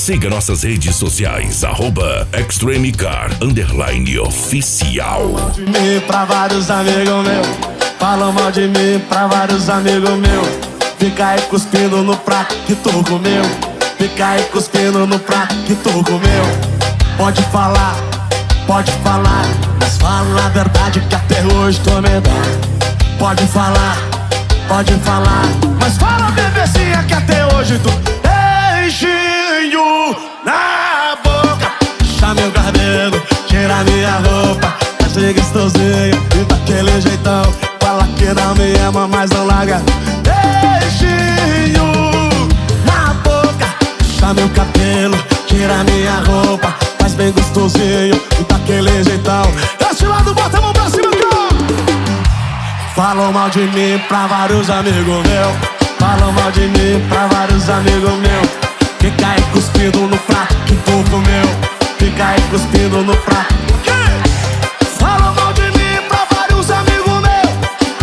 Siga nossas redes sociais, @ExtremeCar_oficial. Falam mal de mim pra vários amigos meus. Falam mal de mim pra vários amigos meus. Fica aí cuspindo no prato que tu comeu. Fica aí cuspindo no prato que tu comeu. Pode falar, mas fala a verdade que até hoje tô medado. Pode falar, mas fala bebezinha que até hoje tu beijinho na boca. Puxa meu cabelo, tira minha roupa, faz ser gostosinho e daquele jeitão. Fala que não me ama, mas não larga. Beijinho na boca. Puxa meu cabelo, tira minha roupa, faz bem gostosinho e daquele jeitão. Desse lado, bota a mão pra cima, cara. Falam mal de mim pra vários amigos meus. Falam mal de mim pra vários amigos meus. Fica aí cuspindo no prato que tu comeu. Fica aí cuspindo no prato. Falam mal de mim pra vários amigos meus.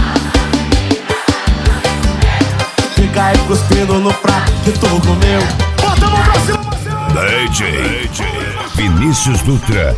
Fica aí cuspindo no prato que tu comeu. Bota a mão pra cima, DJ Vinícius Dutra.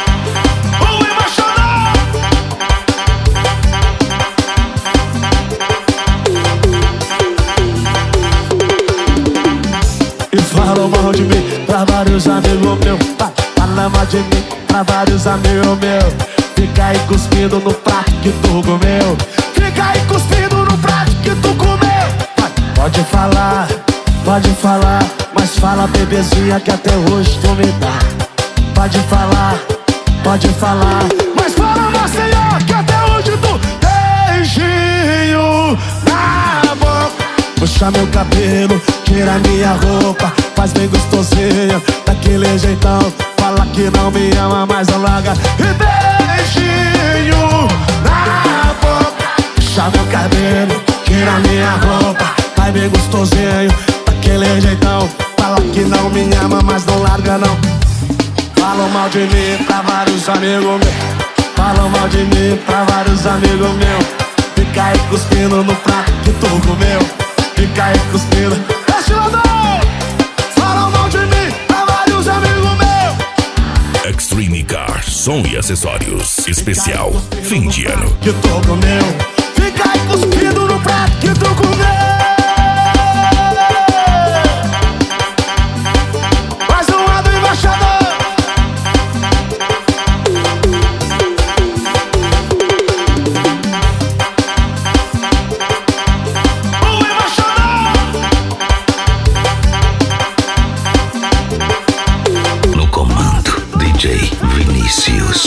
Falam mal de mim pra vários amigos meus. Falam mal de mim pra vários amigos meus. Fica aí cuspindo no prato que tu comeu. Fica aí cuspindo no prato que tu comeu. Pode falar, mas fala bebezinha que até hoje tu me dá. Pode falar, mas fala Maceió que até hoje tu beijinho na boca. Puxa meu cabelo, tira minha roupa, faz bem gostosinho, daquele jeitão. Fala que não me ama, mas não larga. E beijinho na boca. Puxa meu cabelo, tira minha roupa, faz bem gostosinho, daquele jeitão. Fala que não me ama, mas não larga não. Falam mal de mim pra vários amigos meus. Falam mal de mim pra vários amigos meus. Fica aí cuspindo no prato que tu comeu. Fica aí cuspindo. Desce ladrão! Falam mal de mim pra vários amigos meus. Extreme Car, som e acessórios. Especial, fim de ano. Que tu comeu. Fica aí cuspindo no prato que tu comeu. Mais um lado embaixador. No comando, DJ Vinícius.